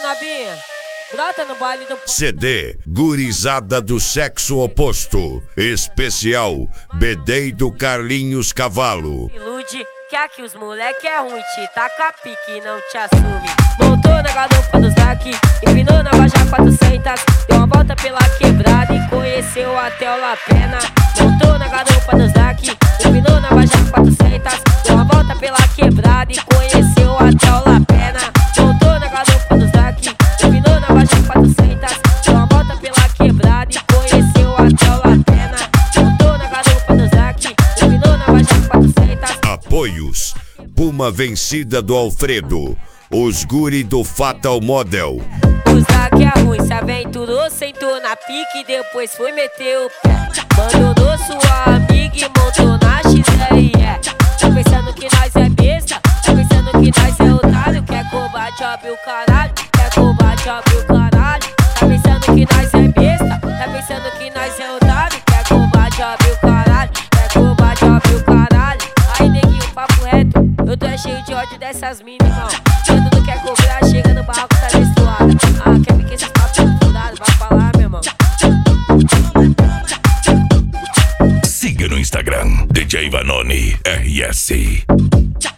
Nobinha, brota no baile do... CD Gurizada do Sexo Oposto. Especial BD do Carlinhos Cavalo. Ilude, que aqui os moleque é ruim, te taca pique e não te assume. Montou na garupa do Zac, empinou na Baja 400, deu uma volta pela quebrada e conheceu até o La Pena. Montou na garupa do Zac, empinou na Baja 400, deu uma volta pela quebrada e conheceu até o La Pena. Montou na garupa do Zac, empinou na Baja 400, deu uma volta pela quebrada e conheceu até o La Pena. Montou na garupa do Zac, empinou na Baja 400. Apoios: Puma Vencida do Alfredo, os guri do Fatal Model. O Zac é ruim, se aventurou, sentou na pique e depois foi meter o pé. Abandonou sua amiga e montou na XRE. Tá pensando que nós é besta, tá pensando que nós é otário. Quer combate, abre o caralho, quer combate, abre o caralho. Tá pensando que nós é besta, tá pensando que nós é otário. Quer combate, abre o caralho, quer combate, abre o caralho. Aí neguinho, papo reto, eu tô cheio de ódio dessas minas, irmão. Quando não quer cobrar, chega no barco, tá menstruada. Ah, quer me que esses papos furados, vai falar, meu irmão. Siga no Instagram, DJ Vanoni RS.